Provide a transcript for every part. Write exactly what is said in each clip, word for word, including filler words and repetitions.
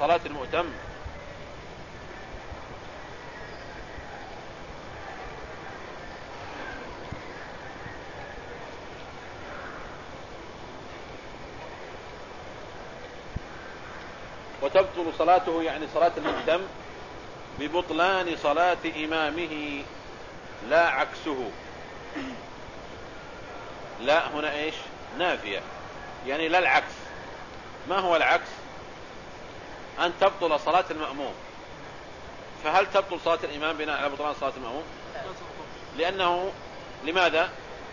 صلاة المؤتم؟ وتبطل صلاته يعني صلاة المؤتم ببطلان صلاة إمامه لا عكسه. لا هنا إيش؟ نافية، يعني لا العكس. ما هو العكس؟ أن تبطل صلاة المأموم. فهل تبطل صلاة الإمام بناء على بطلان صلاة المأموم؟ لأنه لماذا؟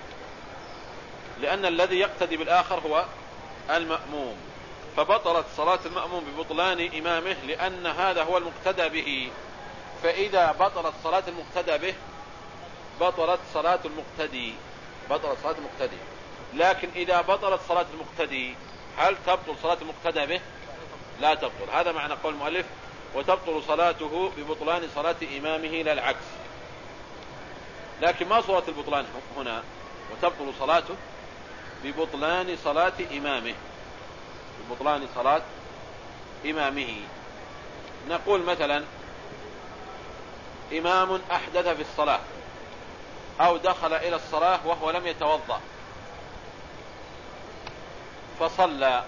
لأن الذي يقتدي بالآخر هو المأموم، فبطلت صلاة المأموم ببطلان إمامه لأن هذا هو المقتدى به. فإذا بطلت صلاة المقتدى به بطلت صلاة المقتدي، بطلت صلاة المقتدي. لكن إذا بطلت صلاة المقتدي هل تبطل صلاة المقتدى به؟ لا تبطل. هذا معنى قول المؤلف وتبطل صلاته ببطلان صلاة إمامه لا العكس. لكن ما صورة البطلان هنا؟ وتبطل صلاته ببطلان صلاة إمامه، ببطلان صلاة إمامه. نقول مثلا إمام أحدث في الصلاة أو دخل إلى الصلاة وهو لم يتوضأ فصلى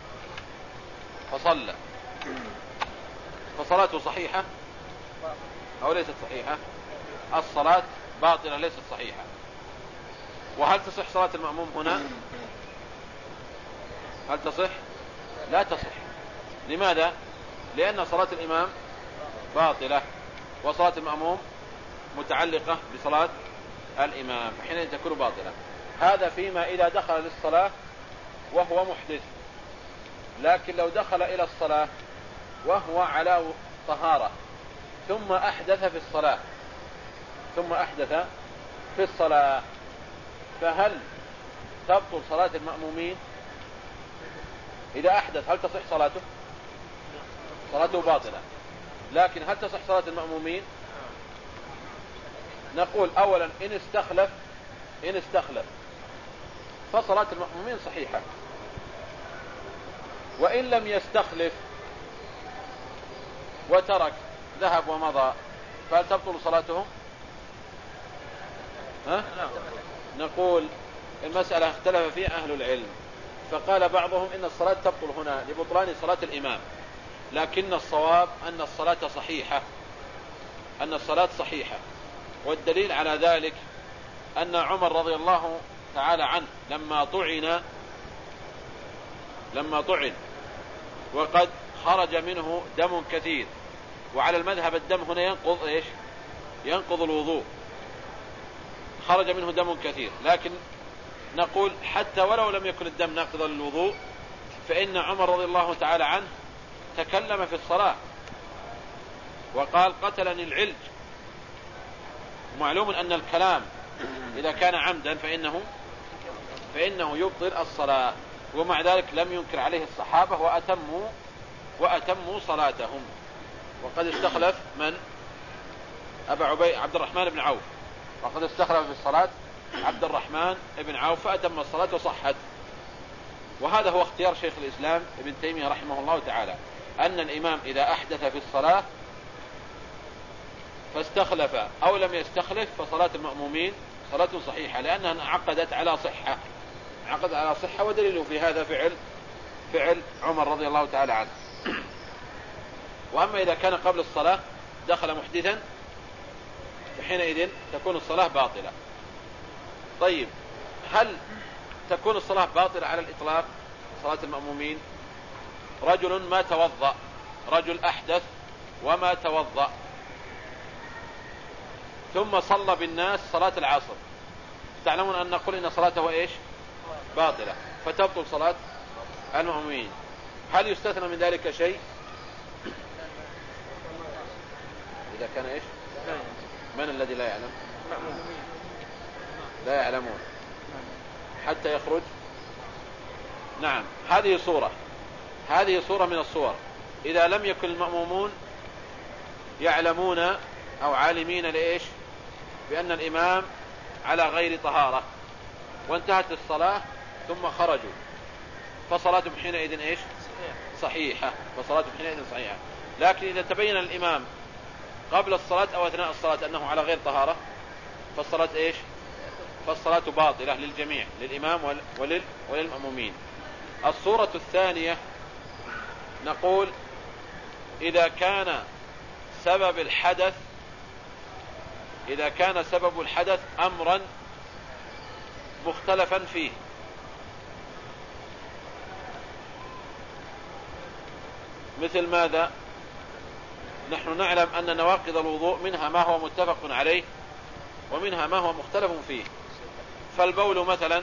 فصلى فصلاته صحيحة أو ليست صحيحة؟ الصلاة باطلة ليست صحيحة. وهل تصح صلاة المأموم هنا؟ هل تصح؟ لا تصح. لماذا؟ لأن صلاة الإمام باطلة وصلاة المأموم متعلقة بصلاة الإمام، فحين تكون باطلة. هذا فيما إذا دخل للصلاة وهو محدث. لكن لو دخل إلى الصلاة وهو على طهارة ثم أحدث في الصلاة ثم أحدث في الصلاة فهل تبطل صلاة المأمومين؟ إذا أحدث هل تصح صلاته؟ صلاته باطلة. لكن هل تصح صلاة المأمومين؟ نقول أولا إن استخلف إن استخلف فصلاة المأمومين صحيحة، وإن لم يستخلف وترك ذهب ومضى فهل تبطل صلاتهم؟ ها؟ نقول المسألة اختلف فيها أهل العلم، فقال بعضهم إن الصلاة تبطل هنا لبطلان صلاة الإمام، لكن الصواب أن الصلاة صحيحة، أن الصلاة صحيحة. والدليل على ذلك أن عمر رضي الله تعالى عنه لما طعن لما طعن وقد خرج منه دم كثير، وعلى المذهب الدم هنا ينقض إيش؟ ينقض الوضوء. خرج منه دم كثير، لكن نقول حتى ولو لم يكن الدم ناقضا للوضوء فإن عمر رضي الله تعالى عنه تكلم في الصلاة وقال قتلني العلج. ومعلوم أن الكلام إذا كان عمدا فإنه فإنه يبطل الصلاة، ومع ذلك لم ينكر عليه الصحابة وأتموا وأتموا صلاتهم. وقد استخلف من؟ أبا عبي عبد الرحمن بن عوف، وقد استخلف في الصلاة عبد الرحمن بن عوف فأتم الصلاة وصحت. وهذا هو اختيار شيخ الإسلام ابن تيمية رحمه الله تعالى، أن الإمام إذا أحدث في الصلاة فاستخلف أو لم يستخلف فصلاة المأمومين صلاة صحيحة، لأنها انعقدت على صحة، انعقدت على صحة. ودليله في هذا فعل فعل عمر رضي الله تعالى عنه. وأما إذا كان قبل الصلاة دخل محدثا فحينئذ تكون الصلاة باطلة. طيب، هل تكون الصلاة باطلة على الإطلاق صلاة المأمومين؟ رجل ما توضأ، رجل أحدث وما توضأ ثم صلى بالناس صلاة العصر، تعلمون أن نقول إن صلاته إيش؟ باطلة، فتبطل صلاة المأمومين. هل يستثنى من ذلك شيء؟ إذا كان إيش؟ من الذي لا يعلم؟ لا يعلمون حتى يخرج. نعم، هذه صورة هذه صورة من الصور. إذا لم يكن المأمومون يعلمون أو عالمين لإيش؟ بأن الإمام على غير طهارة وانتهت الصلاة ثم خرجوا، فصلاتهم حينئذ إيش؟ صحيحة، فصلاته حينئذ صحيحة. لكن إذا تبين الإمام قبل الصلاة أو أثناء الصلاة أنه على غير طهارة فالصلاة إيش؟ فالصلاة باطلة للجميع، للإمام ولل وللمأمومين. الصورة الثانية نقول إذا كان سبب الحدث إذا كان سبب الحدث أمرا مختلفا فيه، مثل ماذا؟ نحن نعلم أن نواقض الوضوء منها ما هو متفق عليه ومنها ما هو مختلف فيه. فالبول مثلا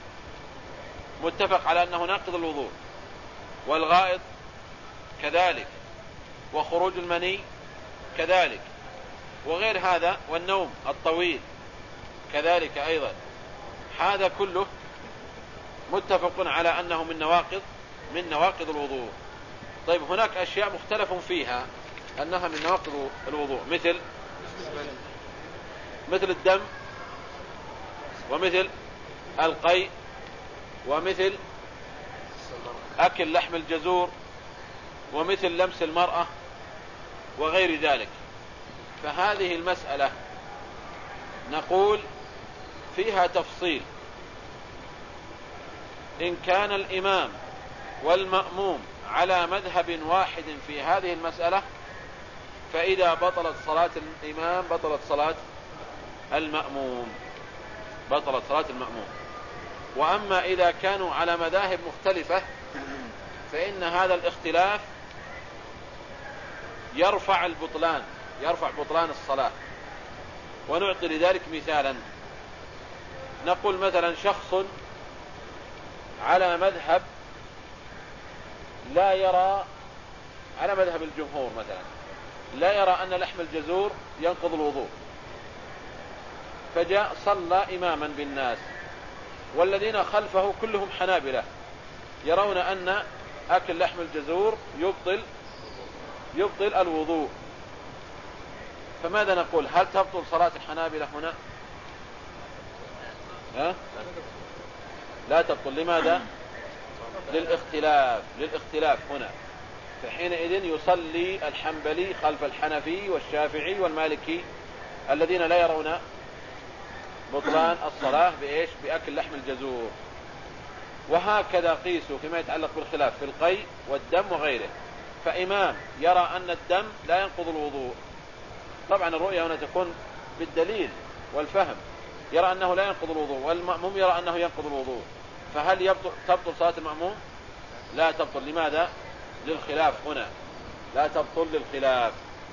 متفق على أنه ناقض الوضوء، والغائط كذلك، وخروج المني كذلك، وغير هذا، والنوم الطويل كذلك أيضا، هذا كله متفق على أنه من نواقض من نواقض الوضوء. طيب هناك أشياء مختلف فيها أنها من نواقض الوضوء، مثل مثل الدم، ومثل القيء، ومثل أكل لحم الجزور، ومثل لمس المرأة وغير ذلك. فهذه المسألة نقول فيها تفصيل. إن كان الإمام والمأموم على مذهب واحد في هذه المسألة فإذا بطلت صلاة الإمام بطلت صلاة المأموم بطلت صلاة المأموم. وأما إذا كانوا على مذاهب مختلفة فإن هذا الاختلاف يرفع البطلان يرفع بطلان الصلاة. ونعطي لذلك مثالا، نقول مثلا شخص على مذهب لا يرى على مذهب الجمهور مثلا لا يرى أن لحم الجزور ينقض الوضوء، فجاء صلى إماما بالناس، والذين خلفه كلهم حنابلة يرون أن أكل لحم الجزور يبطل يبطل الوضوء. فماذا نقول؟ هل تبطل صلاة الحنابلة هنا؟ ها؟ لا تبطل. لماذا؟ للاختلاف للاختلاف هنا. فحينئذ يصلي الحنبلي خلف الحنفي والشافعي والمالكي الذين لا يرون بطلان الصلاة بإيش؟ بأكل لحم الجزور. وهكذا قيسوا فيما يتعلق بالخلاف في القيء والدم وغيره. فإمام يرى أن الدم لا ينقض الوضوء، طبعا الرؤية هنا تكون بالدليل والفهم، يرى أنه لا ينقض الوضوء، والمأموم يرى أنه ينقض الوضوء. فهل يبطل تبطل صلاة المأموم؟ لا تبطل. لماذا؟ للخلاف هنا، لا تبطل للخلاف.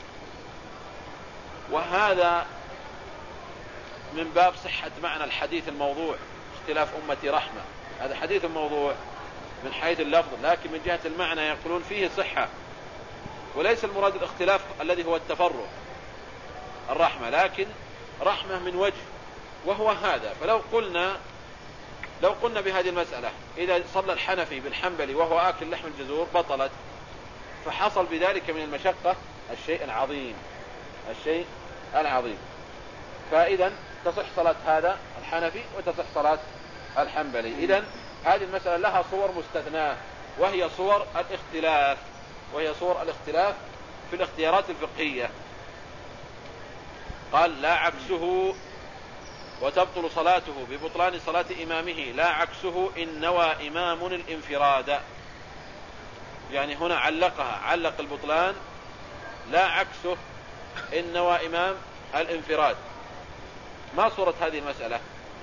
وهذا من باب صحة معنى الحديث الموضوع اختلاف أمتي رحمة. هذا حديث موضوع من حيث اللفظ، لكن من جهة المعنى يقولون فيه صحة، وليس المراد الاختلاف الذي هو التفرق الرحمة، لكن رحمة من وجه وهو هذا. فلو قلنا لو قلنا بهذه المسألة إذا صلى الحنفي بالحنبلي وهو آكل لحم الجزور بطلت، فحصل بذلك من المشقة الشيء العظيم الشيء العظيم. فإذا تصح صلاة هذا الحنفي وتصح صلاة الحنبلي. إذن هذه المسألة لها صور مستثناة، وهي صور الاختلاف وهي صور الاختلاف في الاختيارات الفقهية. قال لا عكسه وتبطل صلاته ببطلان صلاة إمامه، لا عكسه إن نوى إمام الانفراد. يعني هنا علقها علق البطلان لا عكسه إن نوى إمام الانفراد. ما صورة هذه المسألة؟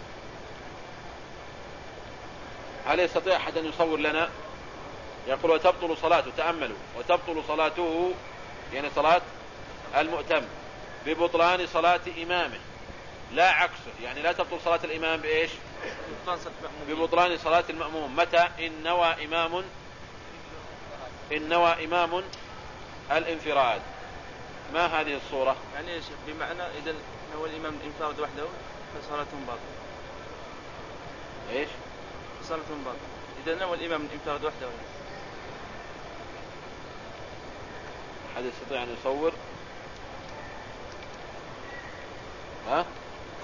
هل يستطيع أحد أن يصور لنا؟ يقول وتبطل صلاته، تأملوا، وتبطل صلاته يعني صلاة المؤتم ببطلان صلاة إمامه، لا عكسه يعني لا تبطل صلاة الإمام بإيش؟ ببطلان صلاة المأموم. متى؟ إن نوى إمام إن نوى إمام الانفراد. ما هذه الصورة؟ يعني إيش بمعنى إذا نوى الإمام الانفراد وحده فصلاتهم باطلة. إيش؟ صلاتهم باطلة إذا نوى الإمام الانفراد وحده. أحد يستطيع أن يصور؟ ها؟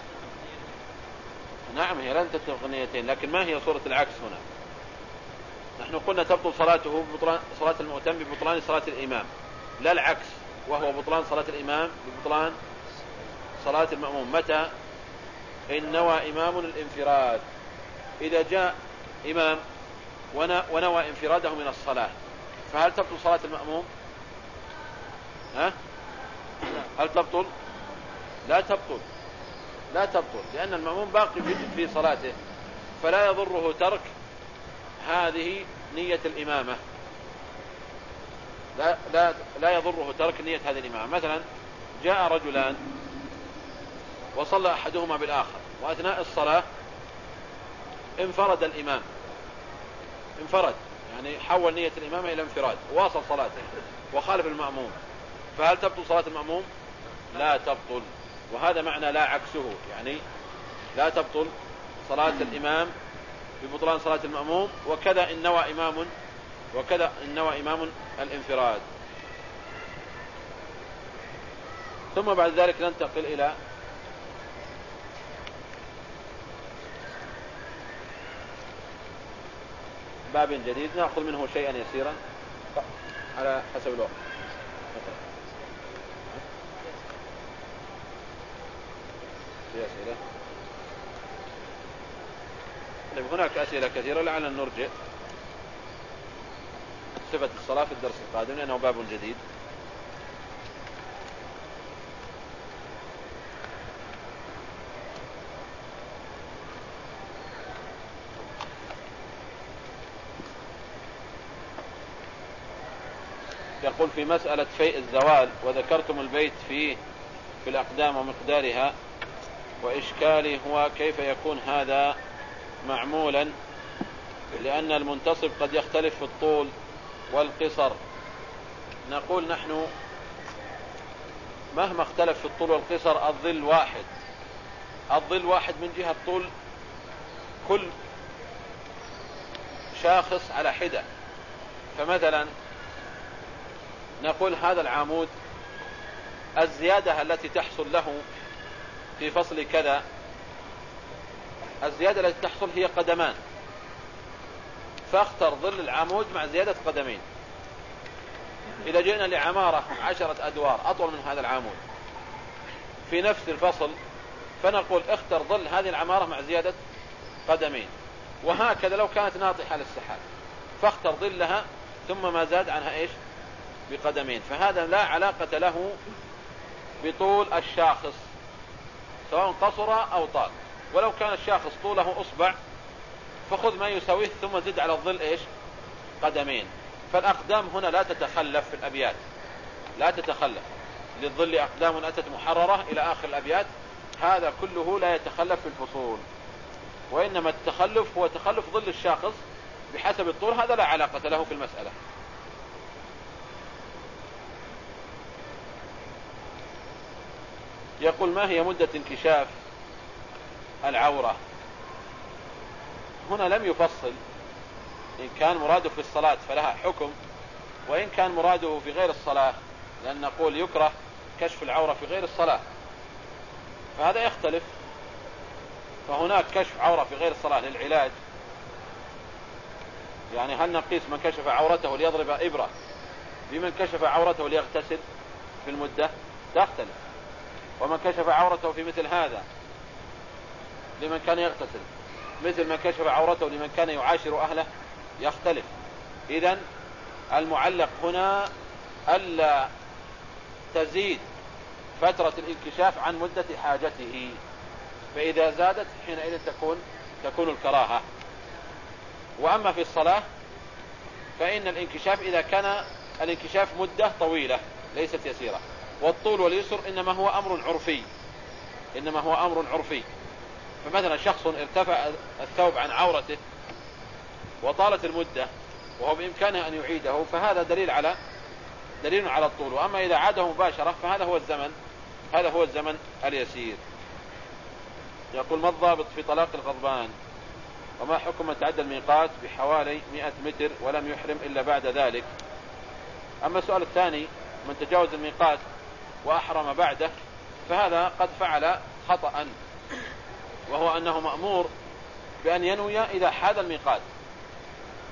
نعم هي لن تتفق نيتين، لكن ما هي صورة العكس هنا؟ نحن قلنا تبطل صلاته ببطلان صلاة المؤتم ببطلان صلاة الإمام، لا العكس، وهو بطلان صلاة الإمام ببطلان صلاة المأموم. متى؟ إن نوى إمام الانفراد. إذا جاء إمام ونوى انفراده من الصلاة، فهل تبطل صلاة المأموم؟ ها؟ هل تبطل؟ لا تبطل، لا تبطل، لأن المأموم باقي في صلاته، فلا يضره ترك هذه نية الإمامة، لا, لا, لا يضره ترك نية هذه الإمامة. مثلا جاء رجلان وصلى أحدهما بالآخر، وأثناء الصلاة انفرد الإمام، انفرد يعني حول نية الإمامة إلى انفراد، واصل صلاته وخالف المأموم، فهل تبطل صلاة المأموم؟ لا تبطل. وهذا معنى لا عكسه، يعني لا تبطل صلاة الإمام ببطلان صلاة المأموم، وكذا إن نوى إمام وكذا إن نوى إمام الانفراد. ثم بعد ذلك ننتقل إلى باب جديد نأخذ منه شيئا يسيرا على حسب الوقت. في أسئلة؟ هناك أسئلة كثيرة، لعلنا نرجع صفة الصلاة في الدرس القادم لأنه باب جديد. يقول في مسألة فيء الزوال، وذكرتم البيت فيه في الأقدام ومقدارها، وإشكالي هو كيف يكون هذا معمولا، لأن المنتصب قد يختلف في الطول والقصر. نقول نحن مهما اختلف في الطول والقصر الظل واحد، الظل واحد من جهة طول كل شاخص على حدة. فمثلا نقول هذا العمود الزيادة التي تحصل له في فصل كذا، الزيادة التي تحصل هي قدمان، فاختر ظل العمود مع زيادة قدمين. إذا جئنا لعمارة عشرة أدوار أطول من هذا العمود في نفس الفصل، فنقول اختر ظل هذه العمارة مع زيادة قدمين. وهكذا لو كانت ناطحة للسحاب فاختر ظلها ثم ما زاد عنها إيش؟ بقدمين. فهذا لا علاقة له بطول الشاخص سواء قصر أو طال. ولو كان الشاخص طوله أصبع فخذ ما يساويه ثم زد على الظل إيش؟ قدمين. فالأقدام هنا لا تتخلف في الأبيات، لا تتخلف، للظل أقدام أتت محررة إلى آخر الأبيات، هذا كله لا يتخلف في الفصول. وإنما التخلف هو تخلف ظل الشاخص بحسب الطول، هذا لا علاقة له في المسألة. يقول ما هي مدة انكشاف العورة؟ هنا لم يفصل، إن كان مراده في الصلاة فلها حكم، وإن كان مراده في غير الصلاة، لأن نقول يكره كشف العورة في غير الصلاة، فهذا يختلف. فهناك كشف عورة في غير الصلاة للعلاج، يعني هل نقيس من كشف عورته ليضرب إبرة بمن كشف عورته ليغتسل في المدة؟ تختلف. ومن كشف عورته في مثل هذا لمن كان يغتسل مثل من كشف عورته لمن كان يعاشر أهله يختلف. إذن المعلق هنا ألا تزيد فترة الانكشاف عن مدة حاجته، فإذا زادت حينئذ تكون تكون الكراهة. وأما في الصلاة فإن الانكشاف إذا كان الانكشاف مدة طويلة ليست يسيرة، والطول واليسر إنما هو أمر عرفي، إنما هو أمر عرفي. فمثلا شخص ارتفع الثوب عن عورته وطالت المدة وهو بإمكانه أن يعيده، فهذا دليل على دليل على الطول. وأما إذا عاده مباشرة فهذا هو الزمن هذا هو الزمن اليسير. يقول ما الضابط في طلاق الغضبان؟ وما حكم من تعدى الميقات بحوالي مئة متر ولم يحرم إلا بعد ذلك؟ أما السؤال الثاني من تجاوز الميقات وأحرم بعده فهذا قد فعل خطأ، وهو أنه مأمور بأن ينوي إذا حاد الميقات،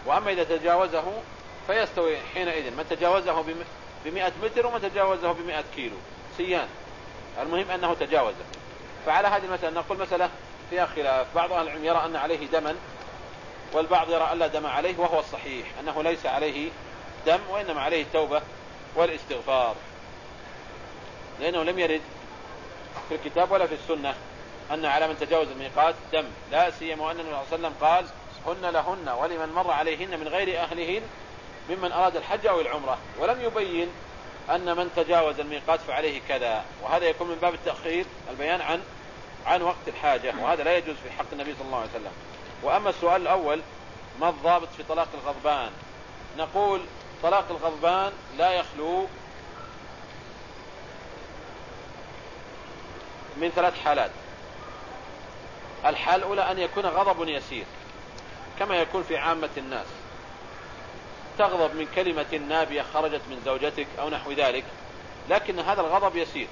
وأما إذا تجاوزه فيستوي حينئذ من تجاوزه بمئة متر ومن تجاوزه بمئة كيلو سيان، المهم أنه تجاوزه. فعلى هذه المسألة نقول مسألة فيها خلاف، بعض أهل العلم يرى أن عليه دما، والبعض يرى أن لا دم عليه، وهو الصحيح أنه ليس عليه دم وإنما عليه التوبة والاستغفار، لأنه لم يرد في الكتاب ولا في السنة أن على من تجاوز الميقات دم، لا سيما وأن النبي صلى الله عليه وسلم قال هن لهن ولمن مر عليهن من غير أهلهن ممن أراد الحج أو العمرة، ولم يبين أن من تجاوز الميقات فعليه كذا، وهذا يكون من باب التأخير البيان عن عن وقت الحاجة، وهذا لا يجوز في حق النبي صلى الله عليه وسلم. وأما السؤال الأول ما الضابط في طلاق الغضبان؟ نقول طلاق الغضبان لا يخلو من ثلاث حالات. الحالة الأولى أن يكون غضب يسير كما يكون في عامة الناس، تغضب من كلمة نابية خرجت من زوجتك أو نحو ذلك، لكن هذا الغضب يسير.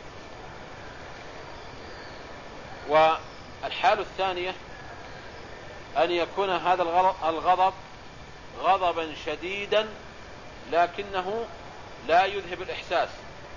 والحالة الثانية أن يكون هذا الغضب غضبا شديدا لكنه لا يذهب الإحساس،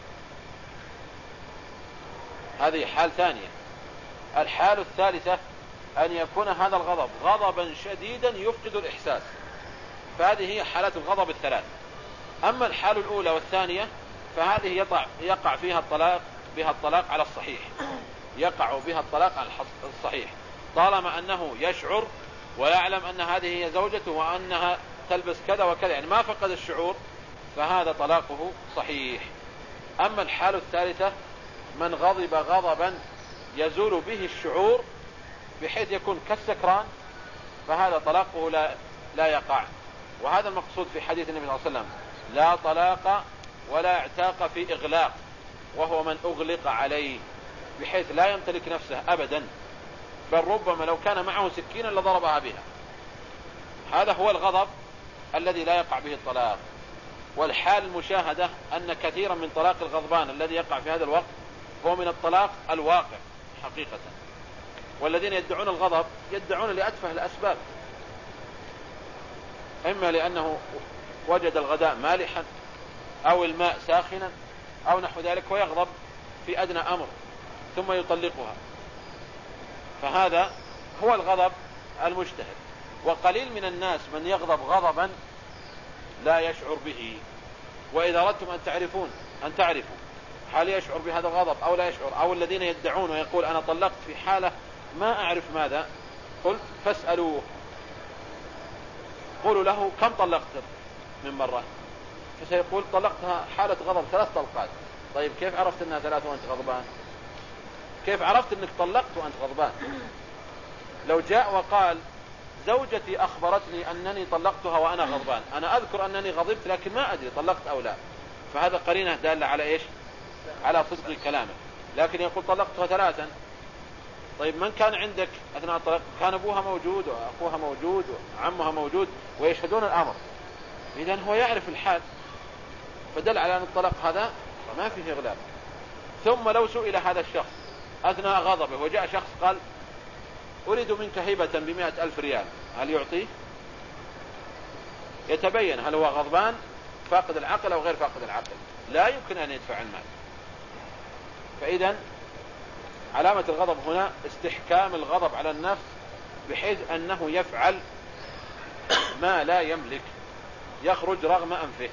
هذه حال ثانية. الحالة الثالثة أن يكون هذا الغضب غضبا شديدا يفقد الإحساس، فهذه هي حالات الغضب الثلاث. أما الحالة الأولى والثانية فهذه يقع, يقع فيها الطلاق بها الطلاق على الصحيح، يقع بها الطلاق على الصحيح طالما أنه يشعر ويعلم أن هذه هي زوجته وأنها تلبس كذا وكذا، يعني ما فقد الشعور، فهذا طلاقه صحيح. أما الحالة الثالثة من غضب غضبا يزول به الشعور بحيث يكون كالسكران، فهذا طلاقه لا, لا يقع. وهذا المقصود في حديث النبي صلى الله عليه وسلم لا طلاق ولا اعتاق في إغلاق، وهو من أغلق عليه بحيث لا يمتلك نفسه أبدا، بل ربما لو كان معه سكينا لضربها بها. هذا هو الغضب الذي لا يقع به الطلاق. والحال المشاهدة أن كثيرا من طلاق الغضبان الذي يقع في هذا الوقت هو من الطلاق الواقع حقيقة، والذين يدعون الغضب يدعون لأتفه الأسباب، إما لأنه وجد الغداء مالحا أو الماء ساخنا أو نحو ذلك ويغضب في أدنى أمر ثم يطلقها، فهذا هو الغضب المجتهد. وقليل من الناس من يغضب غضبا لا يشعر به. وإذا أردتم أن تعرفون أن تعرفوا هل يشعر بهذا الغضب أو لا يشعر، أو الذين يدعون ويقول أنا طلقت في حالة ما أعرف ماذا، قلت فاسألوه، قولوا له كم طلقت من مرة، فسيقول طلقتها حالة غضب ثلاث طلقات. طيب كيف عرفت أنها ثلاث وأنت غضبان؟ كيف عرفت أنك طلقت وأنت غضبان؟ لو جاء وقال زوجتي أخبرتني أنني طلقتها وأنا غضبان، أنا أذكر أنني غضبت لكن ما أدري طلقت أو لا، فهذا قرينة دالة على إيش؟ على صدق كلامه. لكن يقول طلقتها ثلاثا، طيب من كان عندك أثناء الطلاق؟ كان أبوها موجود وأخوها موجود وعمها موجود ويشهدون الأمر، إذن هو يعرف الحال، فدل على أن الطلاق هذا ما فيه إغلاب. ثم لو سئل هذا الشخص أثناء غضبه وجاء شخص قال أريد منك هبة بمئة ألف ريال، هل يعطيه؟ يتبين هل هو غضبان فاقد العقل أو غير فاقد العقل، لا يمكن أن يدفع المال. فإذا علامة الغضب هنا استحكام الغضب على النفس بحيث أنه يفعل ما لا يملك، يخرج رغم أنفه.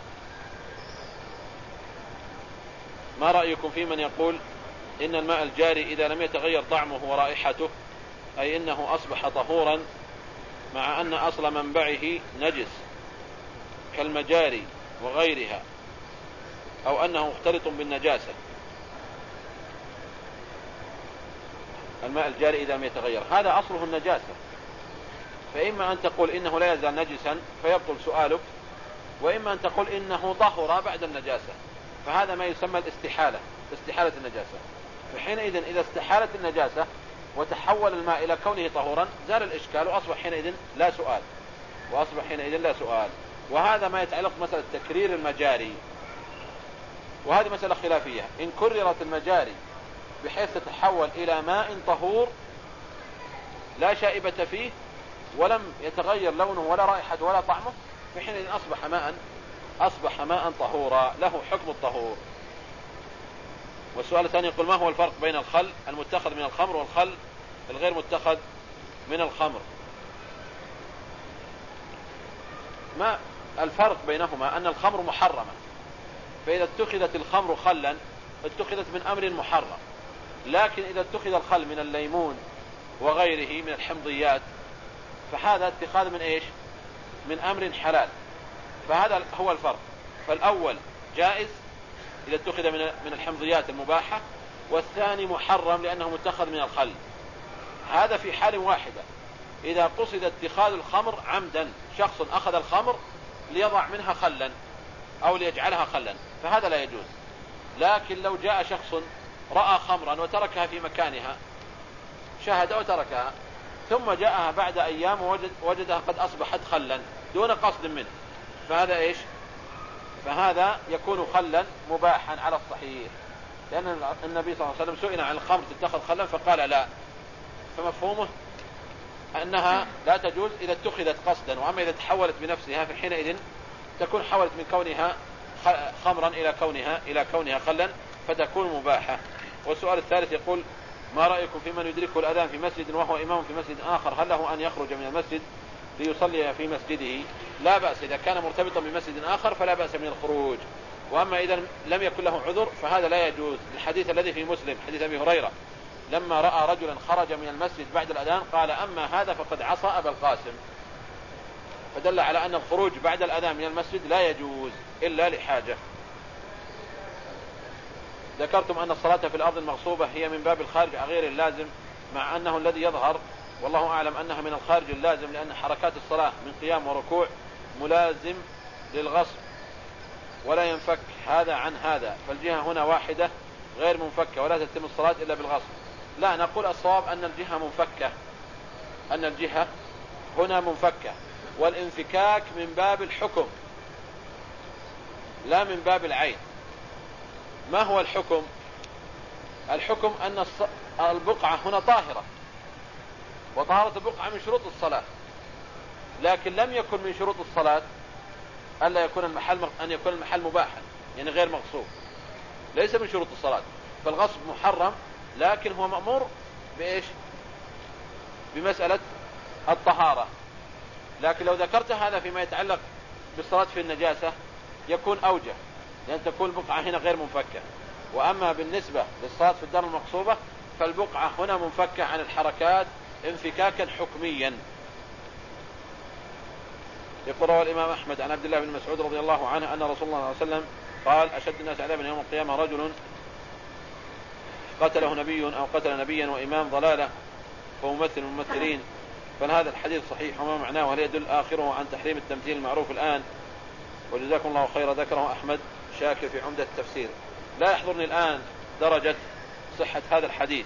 ما رأيكم في من يقول إن الماء الجاري إذا لم يتغير طعمه ورائحته، أي إنه أصبح طهورا مع أن أصل منبعه نجس كالمجاري وغيرها، أو أنه مختلط بالنجاسة؟ الماء الجاري إذا لم يتغير هذا أصله النجاسة، فإما أن تقول إنه لا يزال نجسا فيبطل سؤالك، وإما أن تقول إنه طهر بعد النجاسة، فهذا ما يسمى الاستحالة، استحالة النجاسة. فحينئذ إذا استحالت النجاسة وتحول الماء إلى كونه طهورا زال الإشكال وأصبح حينئذ لا سؤال، وأصبح حينئذ لا سؤال. وهذا ما يتعلق بمسألة تكرير المجاري، وهذه مسألة خلافية. إن كررت المجاري بحيث تتحول إلى ماء طهور لا شائبة فيه ولم يتغير لونه ولا رائحته ولا طعمه، في حين أصبح ماء أصبح ماء طهورا له حكم الطهور. والسؤال الثاني يقول: ما هو الفرق بين الخل المتخذ من الخمر والخل الغير متخذ من الخمر؟ ما الفرق بينهما؟ أن الخمر محرمة، فإذا اتخذت الخمر خلا اتخذت من أمر محرم، لكن إذا اتخذ الخل من الليمون وغيره من الحمضيات فهذا اتخاذ من إيش؟ من أمر حلال. فهذا هو الفرق. فالأول جائز إذا اتخذ من الحمضيات المباحة، والثاني محرم لأنه متخذ من الخل. هذا في حال واحدة إذا قصد اتخاذ الخمر عمدا، شخص أخذ الخمر ليضع منها خلا أو ليجعلها خلا، فهذا لا يجوز. لكن لو جاء شخص رأى خمرا وتركها في مكانها، شاهد وتركها، ثم جاءها بعد أيام ووجد وجدها قد أصبحت خلا دون قصد منه، فهذا إيش؟ فهذا يكون خلا مباحا على الصحيح، لأن النبي صلى الله عليه وسلم سئل عن الخمر تتخذ خلا فقال لا، فمفهومه أنها لا تجوز إذا اتخذت قصدا. وأما إذا تحولت بنفسها فحينئذ تكون حولت من كونها خمرا إلى كونها إلى كونها خلا فتكون مباحة. والسؤال الثالث يقول: ما رأيكم في من يدركه الأذان في مسجد وهو إمام في مسجد آخر، هل له أن يخرج من المسجد ليصلي في مسجده؟ لا بأس، إذا كان مرتبطا بمسجد آخر فلا بأس من الخروج. وأما إذا لم يكن له عذر فهذا لا يجوز. الحديث الذي في مسلم حديث أبي هريرة لما رأى رجلا خرج من المسجد بعد الأذان قال: أما هذا فقد عصى أبا القاسم، فدل على أن الخروج بعد الأذان من المسجد لا يجوز إلا لحاجة. ذكرتم أن الصلاة في الأرض المغصوبة هي من باب الخارج غير اللازم، مع أنه الذي يظهر والله أعلم أنها من الخارج اللازم، لأن حركات الصلاة من قيام وركوع ملازم للغصب ولا ينفك هذا عن هذا، فالجهة هنا واحدة غير منفكة ولا تتم الصلاة إلا بالغصب. لا، نقول الصواب أن الجهة منفكة، أن الجهة هنا منفكة، والانفكاك من باب الحكم لا من باب العين. ما هو الحكم؟ الحكم أن البقعة هنا طاهرة، وطهارة البقعة من شروط الصلاة، لكن لم يكن من شروط الصلاة ألا يكون المحل أن يكون المحل مباحا، يعني غير مغصوب، ليس من شروط الصلاة. فالغصب محرم، لكن هو مأمور بإيش؟ بمسألة الطهارة. لكن لو ذكرت هذا فيما يتعلق بالصلاة في النجاسة يكون أوجه، لأن تكون البقعة هنا غير منفكة. وأما بالنسبة للصلاة في الدار المغصوبة فالبقعة هنا منفكة عن الحركات انفكاكا حكميا. يقول رواه الإمام أحمد عن عبد الله بن مسعود رضي الله عنه أن رسول الله صلى الله عليه وسلم قال: أشد الناس عذابا يوم القيامة رجل قتله نبي أو قتل نبيا وإمام ضلالة فممثل الممثلين. فهذا الحديث صحيح وما معناه، وهل يدل آخره عن تحريم التمثيل المعروف الآن؟ وجزاكم الله خيرا. ذكره أحمد شاكر في عمدة التفسير. لا يحضرني الآن درجة صحة هذا الحديث،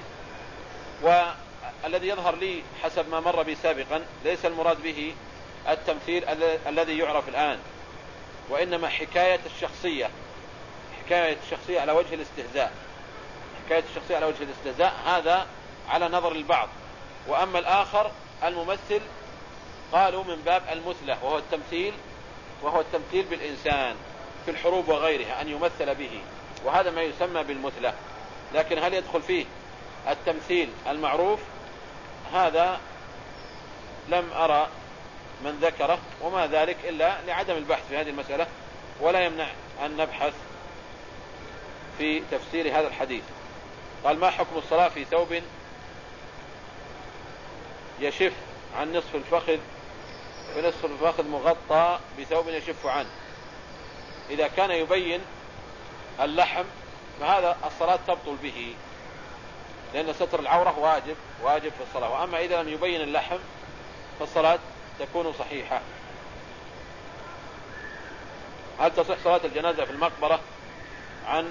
والذي يظهر لي حسب ما مر بي سابقا ليس المراد به التمثيل الذي يعرف الآن، وإنما حكاية الشخصية، حكاية الشخصية على وجه الاستهزاء، حكاية الشخصية على وجه الاستهزاء هذا على نظر البعض. وأما الآخر الممثل قالوا من باب المثلة، وهو التمثيل وهو التمثيل بالإنسان في الحروب وغيرها أن يمثل به، وهذا ما يسمى بالمثلة. لكن هل يدخل فيه التمثيل المعروف؟ هذا لم أرى من ذكره، وما ذلك إلا لعدم البحث في هذه المسألة، ولا يمنع أن نبحث في تفسير هذا الحديث. قال: ما حكم الصلاة في ثوب يشف عن نصف الفخذ ونصف الفخذ مغطى بثوب يشف عنه؟ إذا كان يبين اللحم فهذا الصلاة تبطل به، لأن ستر العورة واجب واجب في الصلاة. وأما إذا لم يبين اللحم فالصلاة تكون صحيحة. هل تصح صلاة الجنازة في المقبرة عن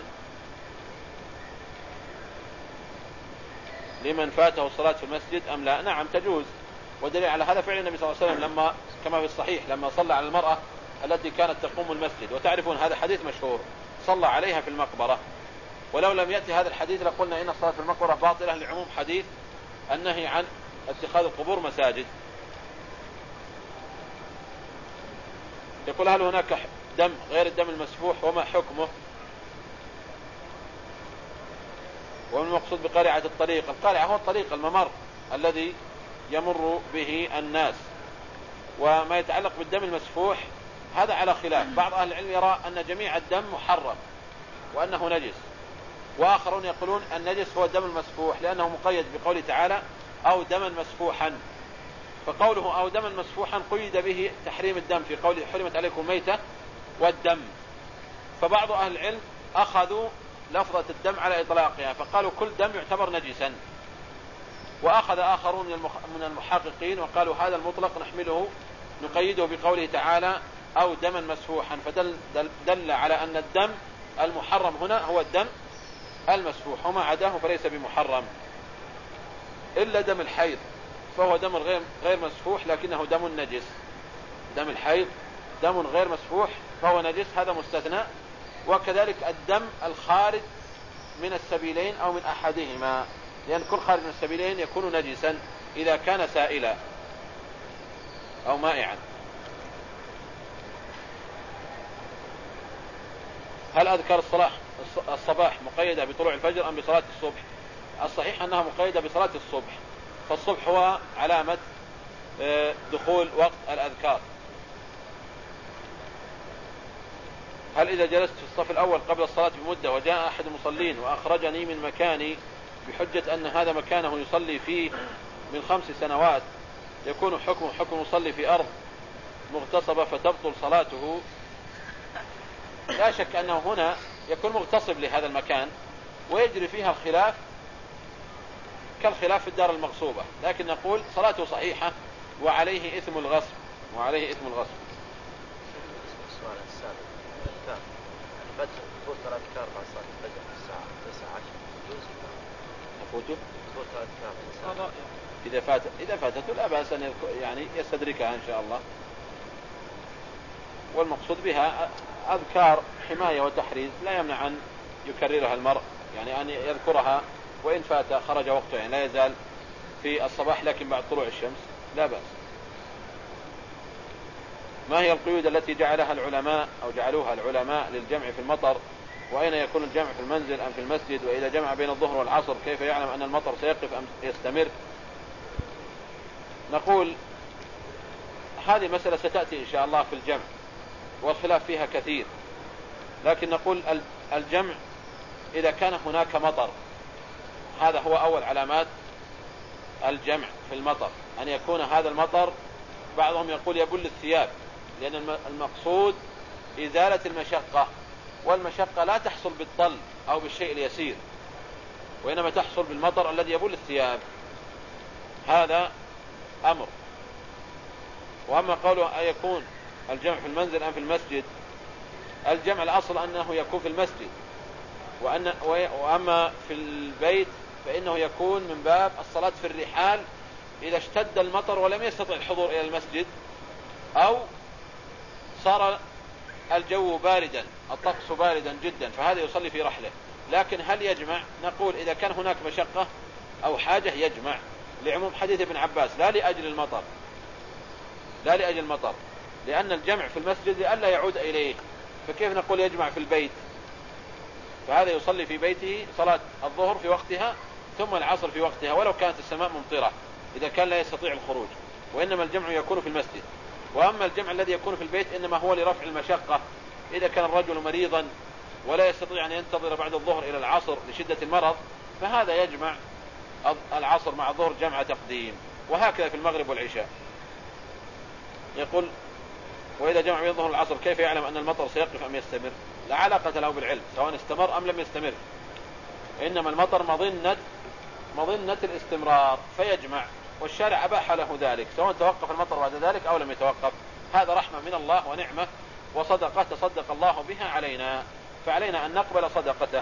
لمن فاته الصلاة في المسجد أم لا؟ نعم تجوز، ودليل على هذا فعل النبي صلى الله عليه وسلم لما كما في الصحيح لما صلى على المرأة التي كانت تقوم المسجد، وتعرفون هذا حديث مشهور، صلى عليها في المقبرة. ولو لم يأتي هذا الحديث لقلنا إن الصلاة في المقبرة باطلة لعموم حديث النهي عن اتخاذ القبور مساجد. يقول هل هناك دم غير الدم المسفوح وما حكمه؟ ومن المقصود بقارعة الطريق؟ القارعة هو الطريق الممر الذي يمر به الناس. وما يتعلق بالدم المسفوح هذا على خلاف، بعض أهل العلم يرى أن جميع الدم محرم وأنه نجس، وآخرون يقولون النجس هو الدم المسفوح لأنه مقيد بقوله تعالى أو دما مسفوحا، فقوله أو دما مسفوحا قيد به تحريم الدم في قوله حرمت عليكم الميتة والدم. فبعض أهل العلم أخذوا لفظة الدم على إطلاقها فقالوا كل دم يعتبر نجسا، وأخذ آخرون من المحققين وقالوا هذا المطلق نحمله نقيده بقوله تعالى أو دما مسفوحا، فدل دل, دل على أن الدم المحرم هنا هو الدم المسفوح، وما عداه فليس بمحرم إلا دم الحيض فهو دم غير غير مسفوح لكنه دم نجس. دم الحيض دم غير مسفوح فهو نجس، هذا مستثنى. وكذلك الدم الخارج من السبيلين أو من أحدهما، لأن كل خارج من السبيلين يكون نجسا إذا كان سائلا أو مائعا. هل أذكار الصلاة الصباح مقيدة بطلوع الفجر أم بصلاة الصبح؟ الصحيح أنها مقيدة بصلاة الصبح، فالصبح هو علامة دخول وقت الأذكار. هل إذا جلست في الصف الأول قبل الصلاة بمدة وجاء أحد المصلين وأخرجني من مكاني بحجة أن هذا مكانه يصلي فيه من خمس سنوات يكون حكم حكم مصلي في أرض مغتصبة فتبطل صلاته؟ لا شك أنه هنا يكون مغتصب لهذا المكان ويجري فيها الخلاف كالخلاف في الدار المغصوبة، لكن نقول صلاته صحيحة وعليه إثم الغصب وعليه إثم الغصب. السؤال السابق الأذكار الفجر تفوت الأذكار بعد صلاة الفجر الساعة تسعة عشر يجوز؟ تفوته؟ تفوت الأذكار إذا فات إذا فاتته لا بأس أن يعني يستدركها إن شاء الله. والمقصود بها أذكار حماية وتحريز لا يمنع أن يكررها المرء، يعني أن يذكرها وإن فات خرج وقته، يعني لا يزال في الصباح لكن بعد طلوع الشمس لا بأس. ما هي القيود التي جعلها العلماء أو جعلوها العلماء للجمع في المطر؟ وأين يكون الجمع في المنزل أم في المسجد؟ وإذا جمع بين الظهر والعصر كيف يعلم أن المطر سيقف أم يستمر؟ نقول هذه مسألة ستأتي إن شاء الله في الجمع والخلاف فيها كثير، لكن نقول الجمع إذا كان هناك مطر هذا هو أول علامات الجمع في المطر، أن يكون هذا المطر بعضهم يقول يبل الثياب، لأن المقصود إزالة المشقة، والمشقة لا تحصل بالطل أو بالشيء اليسير، وإنما تحصل بالمطر الذي يبل الثياب، هذا أمر. وأما قوله أن يكون الجمع في المنزل أم في المسجد، الجمع الأصل أنه يكون في المسجد، وأن وأما في البيت فإنه يكون من باب الصلاة في الرحال إذا اشتد المطر ولم يستطع الحضور إلى المسجد أو صار الجو باردا الطقس باردا جدا فهذا يصلي في رحله. لكن هل يجمع؟ نقول إذا كان هناك مشقة أو حاجة يجمع، لعموم حديث ابن عباس لا لأجل المطر لا لأجل المطر لأن الجمع في المسجد لئلا يعود إليه، فكيف نقول يجمع في البيت؟ فهذا يصلي في بيته صلاة الظهر في وقتها ثم العصر في وقتها ولو كانت السماء ممطرة إذا كان لا يستطيع الخروج، وإنما الجمع يكون في المسجد. وأما الجمع الذي يكون في البيت إنما هو لرفع المشقة، إذا كان الرجل مريضا ولا يستطيع أن ينتظر بعد الظهر إلى العصر لشدة المرض فهذا يجمع العصر مع الظهر جمع تقديم، وهكذا في المغرب والعشاء. يقول وإذا جمع بين الظهر والعصر كيف يعلم أن المطر سيقف أم يستمر؟ لا علاقة له بالعلم سواء استمر أم لم يستمر، إنما المطر مظنة مظنة الاستمرار فيجمع، والشارع أباح له ذلك سواء توقف المطر بعد ذلك أو لم يتوقف، هذا رحمة من الله ونعمة وصدقة تصدق الله بها علينا، فعلينا أن نقبل صدقته.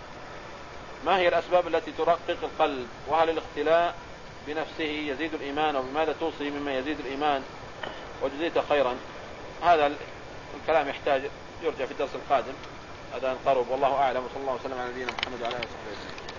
ما هي الأسباب التي ترقق القلب؟ وهل الاختلاء بنفسه يزيد الإيمان؟ وبماذا توصي مما يزيد الإيمان؟ وجزيت خيرا. هذا الكلام يحتاج يرجع في الدرس القادم، هذا نقرب، والله أعلم، وصلى الله وسلم على نبينا محمد وعلى آله وصحبه وسلم.